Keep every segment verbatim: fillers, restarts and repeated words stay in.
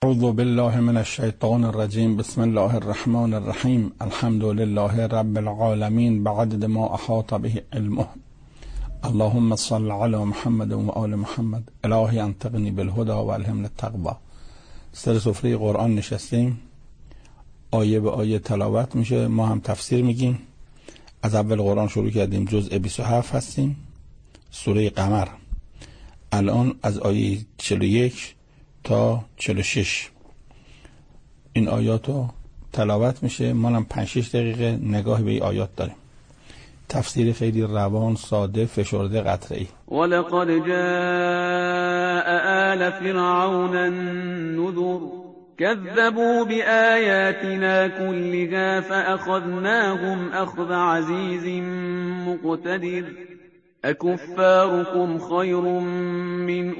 اعوذ بالله من الشیطان الرجیم. بسم الله الرحمن الرحیم. الحمد لله رب العالمین بعدد ما احاط به علمه. اللهم صل علی محمد و آل محمد. الهی انطقنی بالهدى و الهمنی التقوی. سر سفره قرآن نشستیم، آیه به آیه تلاوت میشه، ما هم تفسیر میگیم. از اول قرآن شروع کردیم، جزء بیست و هفت هستیم، سوره قمر. الان از آیه چهل و یک تا چهل و شش این آیاتو تلاوت میشه. ما هم پنج شش دقیقه نگاه به این آیات داریم. تفسیر خیلی روان، ساده، فشرده، قطعی. ولقد جاء آل فرعون النذر كذبوا بآياتنا كلها فأخذناهم أخذ عزيز مقتدر أكفاركم خير من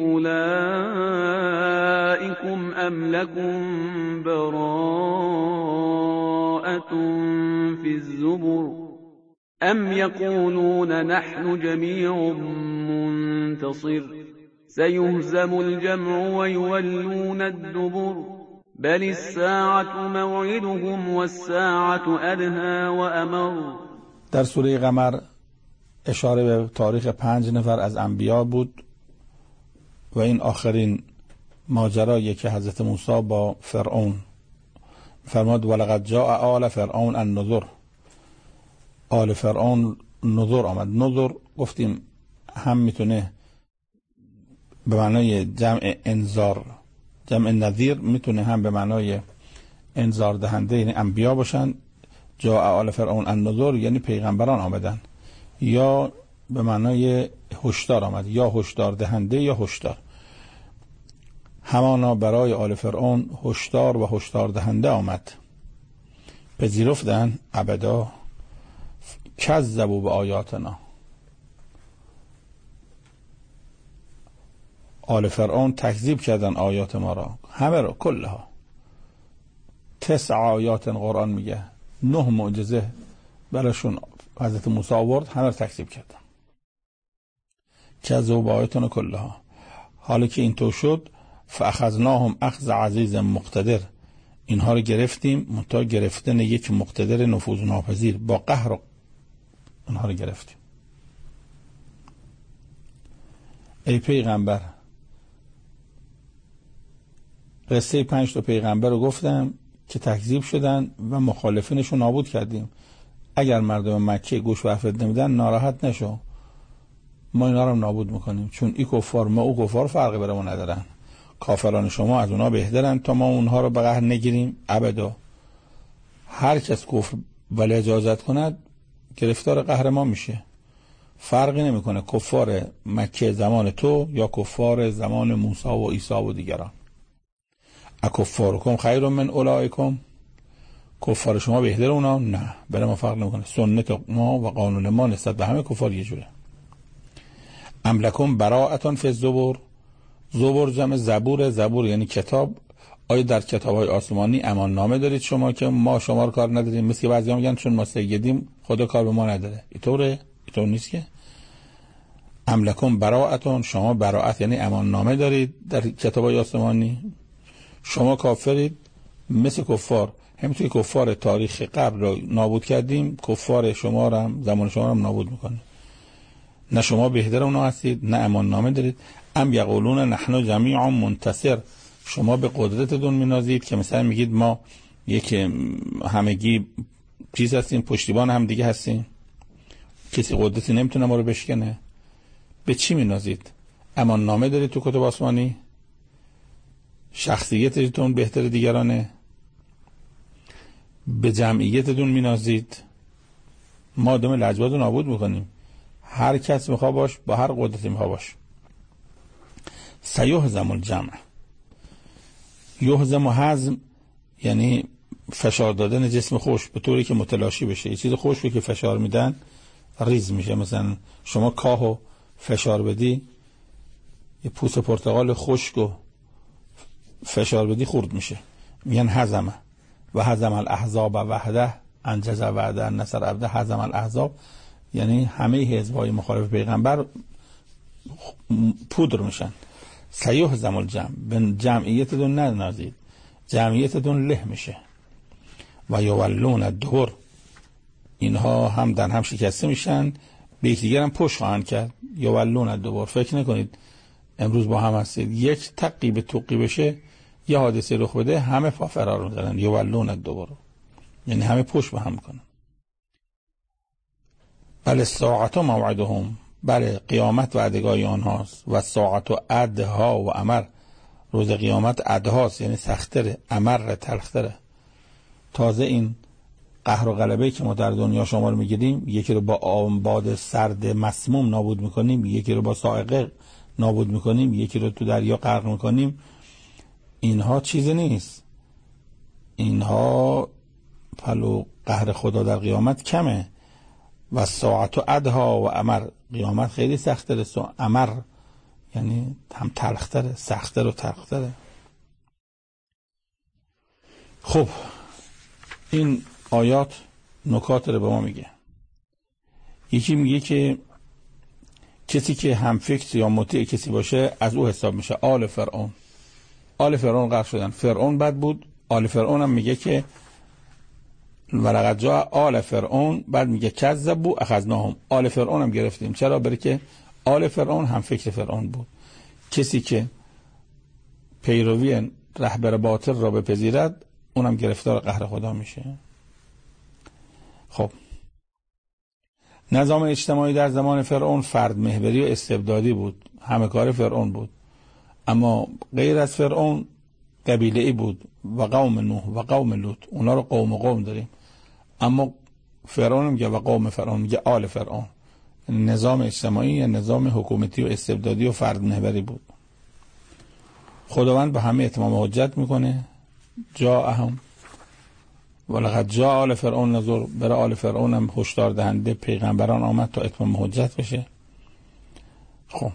أولئكم أم لكم براءة في الزبر أم يقولون نحن جميع منتصر سيهزم الجمع ويولون الدبر بل الساعة موعدهم والساعة أدهى وأمر. در سوره قمر اشاره به تاریخ پنج نفر از انبیا بود و این آخرین ماجرایی که حضرت موسی با فرعون فرمود ولقد جاء آل فرعون النذر. آل فرعون نذر آمد. نذر گفتیم هم میتونه به معنای جمع انذار، جمع نذیر، میتونه هم به معنای انذار دهنده یعنی انبیا باشن. جاء آل فرعون النذر یعنی پیغمبران آمدن، یا به معنای هشدار آمد، یا هشدار دهنده یا هشدار. همانا برای آل فرعون هشدار و هشدار دهنده آمد. پذیرفتن ابدا. کذبوا به آیاتنا. آل فرعون تکذیب کردن آیات ما را، همه را، کلها. تسع آیات قرآن میگه، نه معجزه براشون حضرت موسی آورد، همه را تکذیب کردن. کذبوا به آیاتنا کلها. حالا که اینطور شد، فاخذناهم اخذ عزیز مقتدر. اینها رو گرفتیم، منتها گرفتن یک مقتدر نفوذ ناپذیر، با قهر اینها رو گرفتیم. ای پیغمبر، قصه پنج تا پیغمبر رو گفتم که تکذیب شدن و مخالفینشو نابود کردیم. اگر مردم مکه گوش و حرفت نمیدن ناراحت نشو، ما اینا رو نابود میکنیم، چون ای کفار ما او کفار فرقی برامون ندارن. کافران شما از اونا بهترن تا ما اونها رو به قهر نگیریم ابدا. هر کس کفر ولی اجازت کند گرفتار قهر ما میشه. فرقی نمیکنه کفار مکه زمان تو یا کفار زمان موسی و عیسی و دیگران. اکفارکم خیر من اولئکم. کفار شما بهتر اونا؟ نه، برای ما فرق نمیکنه. سنت ما و قانون ما نسبت به همه کفار یه جوره. ام لکم براءة فی الزبر. زبر جمع زبور. زبور یعنی کتاب. آیا در کتاب‌های آسمانی امان نامه دارید شما که ما شما رو کار نداریم؟ مثل که بعضی‌ها میگن چون ما سیدیم خدا کار به ما نداره. اینطوره؟ اینطور نیست که. ام لکم براءة، شما براءت یعنی امان نامه دارید در کتاب‌های آسمانی؟ شما کافرید مثل کفار. همینطوری کفار تاریخ قبل رو نابود کردیم، کفار شما رو هم زمان شما رو هم نابود میکنه. نه شما بهتر اونا هستید، نه امان نامه دارید. ام یقولون نحن جمیع منتصر. شما به قدرتتون مینازید که مثلا میگید ما یک همگی چیز هستیم، پشتیبان هم دیگه هستیم، کسی قدرتی نمیتونه ما رو بشکنه. به چی مینازید؟ امان نامه دارید تو کتب آسمانی؟ شخصیتتون بهتر دیگرانه؟ به جمعیتتون مینازید؟ ما آدم لجباز رو نابود میکنیم. هر کس میخوا باش، با هر قدرتی میخوا باش. سیهزم الجمع. یهزم و هزم یعنی فشار دادن جسم خوش به طوری که متلاشی بشه. یه چیز خوش رو که فشار میدن ریز میشه. مثلا شما کاهو فشار بدی، یه پوست پرتقال خشکو فشار بدی خورد میشه. میگن هزمه. و هزم الاحزاب وحده انجز وعده نصر عبده. هزم الاحزاب یعنی همه حزب‌های مخالف پیغمبر پودر میشن. سیهزم الجمع. به جمعیتتون ننازید. جمعیتتون له میشه. و یولون الدبر، اینها هم در هم شکسته میشن، به یکدیگر هم پشت خواهند کرد. یولون الدبر، فکر نکنید امروز با هم هستید یک تقی به توقی بشه یه حادثه رخ بده همه پا فرار میزنن. یولون الدبر یعنی همه پشت به هم میکنن. بله ساعت موعدهم، بله قیامت وعدگاه آنهاست. و ساعت ادها و امر، روز قیامت ادهاست یعنی سختره، امر تلختره. تازه این قهر و غلبه که ما در دنیا شما رو میگیریم، یکی رو با باد سرد مسموم نابود میکنیم، یکی رو با صاعقه نابود میکنیم، یکی رو تو دریا غرق میکنیم، اینها چیزی نیست. اینها پلو قهر خدا در قیامت کمه. و ساعت و ادها و امر، قیامت خیلی سختره. امر یعنی هم تلختره، سختر و تلختره. خب این آیات نکات رو به ما میگه. یکی میگه که کسی که هم فکر یا مطیع کسی باشه از او حساب میشه. آل فرعون، آل فرعون غرق شدن. فرعون بد بود، آل فرعون هم میگه که ولقد جاء آل فرعون، بعد میگه کذبوا اخذناهم. آل فرعون هم گرفتیم. چرا؟ برای که آل فرعون هم فکر فرعون بود. کسی که پیروی رهبر باطل را بپذیرد اونم گرفتار قهر خدا میشه. خب نظام اجتماعی در زمان فرعون فرد محوری و استبدادی بود، همه کار فرعون بود. اما غیر از فرعون قبیله ای بود و قوم نوح و قوم لوط، اونا رو قوم و قوم داریم. اما فرعون میگه و قوم فرعون، میگه آل فرعون. نظام اجتماعی یا نظام حکومتی و استبدادی و فرد محوری بود. خداوند به همه اتمام حجت میکنه. جاءهم ولقد جاء آل فرعون نذر، برای آل فرعون هم هشدار دهنده پیغمبران آمد تا اتمام حجت بشه. خب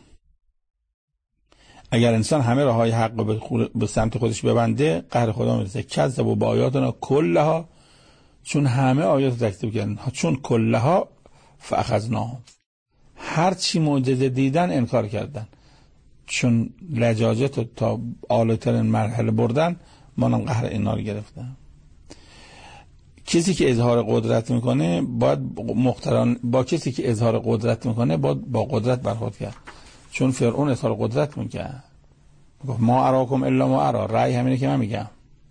اگر انسان همه راههای حق رو به سمت خودش ببنده قهر خدا میرسه. کذبوا بآیاتنا کلها، چون همه آیات رو تکذیب کردن، چون کلها فاخذناهم، هر چی معجزه دیدن انکار کردن، چون لجاجت تا عالی‌ترین مرحله بردن، مانم قهر اینا رو گرفتن. کسی که اظهار قدرت میکنه باید مقترن با کسی که اظهار قدرت میکنه باید با قدرت برخورد کرد. چون فرعون اظهار قدرت میکرد، گفت ما اراکم الا ما ارا، رأی همینه که من میگم.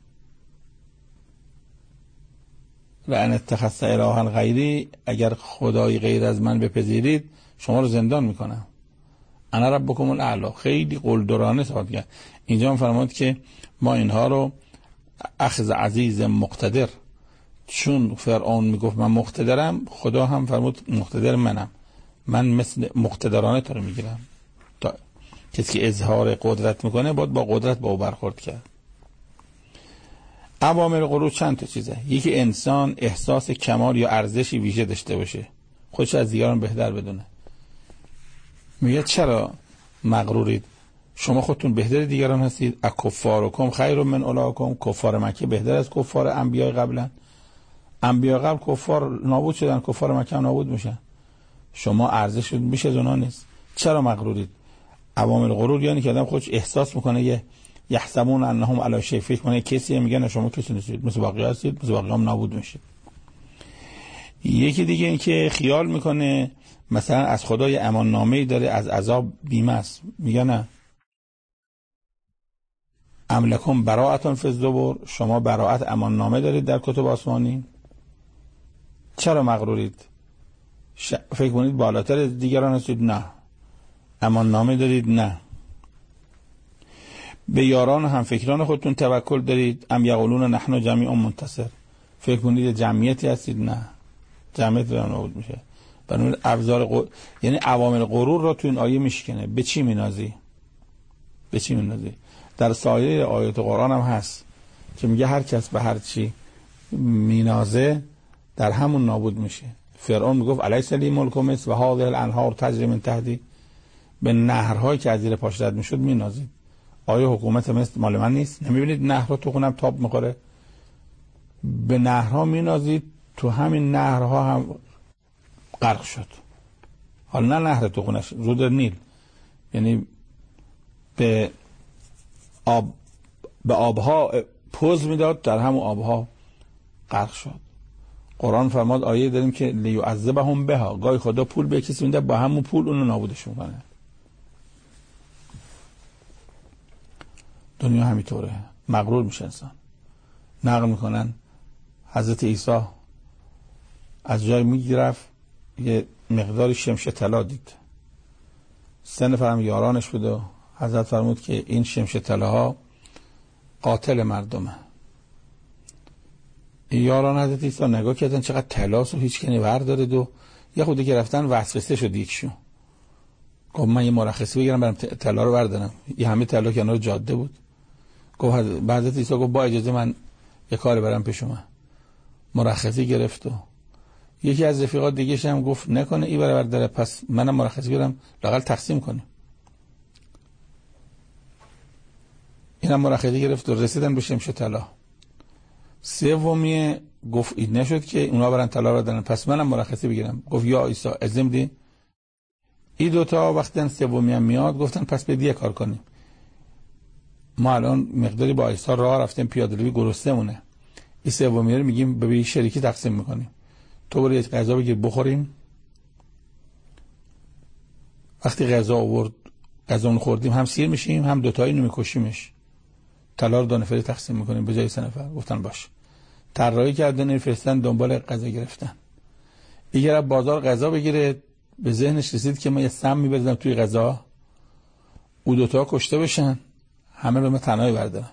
لئن اتخذت الها غیری، اگر خدای غیر از من بپذیرید شما رو زندان میکنم. انا ربکم الاعلی، خیلی قلدرانه صحبت کرد. اینجا فرمود که ما اینها رو اخذ عزیز مقتدر، چون فرعون میگفت من مقتدرم، خدا هم فرمود مقتدر منم، من مثل مقتدرانه تو رو میگیرم. تا کسی که اظهار قدرت میکنه باید با قدرت با او برخورد کرد. عوامل غرور چند تا چیزه. یکی انسان احساس کمال یا ارزشی ویژه داشته باشه، خودش از دیگران بهتر بدونه. میگه چرا مغرورید؟ شما خودتون بهتر دیگران هستید. اکفارکم خیر من اولاکم، کفار مکه بهتر از کفار انبیای قبلن. انبیای قبل کفار نابود شدن، کفار مکه هم نابود میشن. شما ارزش بیش از اونها نیست. چرا مغرورید؟ عوامل غرور یعنی که آدم خودش احساس میکنه یه یحسبون انهم علی شیء، فکر کنه کسی میگن شما کسی نیستید، مثل باقی هستید، مثل باقی هم نابود میشید. یکی دیگه این که خیال میکنه مثلا از خدای امان نامه‌ای داره، از عذاب بیمه است. میگه نه، ام لکم براءة فی الزبر، شما براءت امان نامه دارید در کتب آسمانی. چرا مغرورید؟ ش... فکر کنید بالاتر دیگران هستید؟ نه. امان نامه دارید؟ نه. به یاران و همفکران خودتون توکل دارید؟ ام یقولون نحن جمیع منتصر، فکر کنید جمعیتی هستید؟ نه، جمعیت رو نابود میشه. بنابراین ابزار غ... یعنی عوامل غرور را تو این آیه میشکنه. به چی مینازی؟ به چی مینازی؟ در سایر آیات قرآن هم هست که میگه هر کس به هر چی مینازه در همون نابود میشه. فرعون میگفت الیس لی ملک مصر و هذه الانهار تجری من تحتی، به نهرهایی که از زیر پاش رد میشد مینازید. آیا حکومت مصر مال من نیست؟ نمیبینید نهرها تو خونم تاب میخوره؟ به نهرها مینازید، تو همین نهرها هم غرق شد. حالا نه نهر تو خونش، رود نیل، یعنی به آب به آبها پوز میداد در همون آبها غرق شد. قرآن فرماد آیه داریم که لیعذبهم بها، گاهی خدا پول به کسی میده با همون پول اونو نابودش میکنه. دنیا همینطوره، مغرور میشه انسان. نقل میکنن حضرت عیسی از جای میگرفت یه مقداری شمش طلا دید، سه نفرم یارانش بود و حضرت فرمود که این شمش طلاها قاتل مردمه. یاران حضرت عیسی نگاه کردن چقدر طلاست و هیچ کنی بردارید و یه خودی که رفتن وسوسه شد یکشون. گفت من یه مرخصی بگیرم برم طلا رو بردارم. یه همه طلا کنار جاده بود. گفت حضرت عیسی گفت با اجازه من یه کاری برم پیش شما. مرخصی گرفت و یکی از رفیقات دیگه‌ش هم گفت نکنه این برابر داره، پس منم مرخصی گیرم لااقل تقسیم کنیم. اینم مرخصی گرفت و رسیدن به شمش طلا. سومی گفت این نشد که اونا برن طلا رو دادن، پس منم مرخصی بگیرم. گفت یا عیسی اذن دی. این دوتا وقتی سومی هم میاد گفتن پس بدی کار کنیم. ما الان مقداری با عیسی راه رفتیم پیاده روی گرسنه مونه. این سومی رو میگیم به شریکی تقسیم میکنیم. تو برو یه غذا بگیر بخوریم. وقتی غذا آورد غذا خوردیم هم سیر میشیم هم دوتایی رو میکشیمش. طلا رو دو نفری تقسیم میکنیم به جای سه نفر. گفتن باش. طراحی کردن این فرستن دنبال غذا گرفتن. دیگه رفت بازار غذا بگیره، به ذهنش رسید که من یه سم میبرزم توی غذا او دوتا کشته بشن، همه رو من تنهایی بردارم.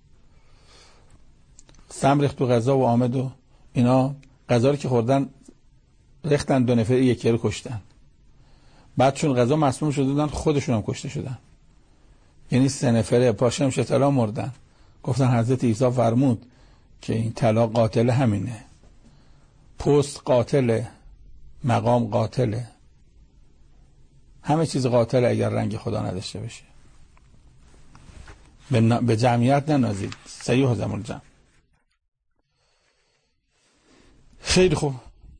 سم ریخت تو غذا و آمد و اینا غذا رو که خوردن ریختن دو نفری یکی رو کشتن. بعد چون غذا مسموم شده بودن خودشون هم کشته شدن. یعنی سه نفره پاشم طلا مردن. گفتن حضرت عیسی فرمود که این طلا قاتل همینه. پست قاتله، مقام قاتله، همه چیز قاتله اگر رنگ خدا نداشته باشه. به جمعیت ننازید. سیهزم الجمع. خیلی خوب.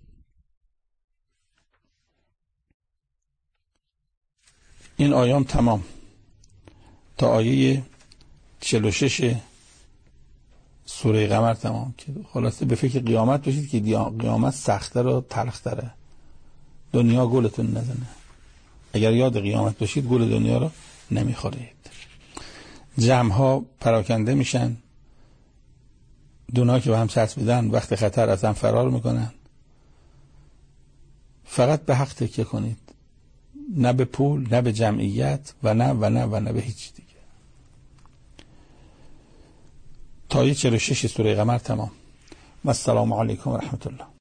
این آیام تمام تا آیه چهل و شش سوره قمر تمام که خلاصه به فکر قیامت باشید که قیامت سخت‌تر و تلخ‌تره. دنیا گولتون نزنه. اگر یاد قیامت باشید گول دنیا رو نمیخورید. جمع‌ها پراکنده میشن، دونا که به هم چسبیدن وقت خطر از هم فرار میکنن. فقط به حق تکیه کنید، نه به پول، نه به جمعیت و نه و نه و نه به هیچ دیگه. تا چهل و شش سوره قمر تمام. و السلام علیکم و رحمت الله.